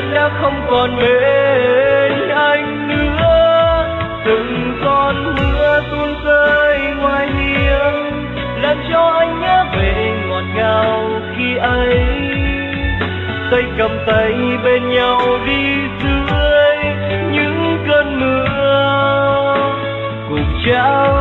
đã không còn bên anh nữa. Từng con mưa tuôn rơi ngoài hiên làm cho anh nhớ về ngọt ngào khi ấy. Tay cầm tay bên nhau đi dưới những cơn mưa, cùng trao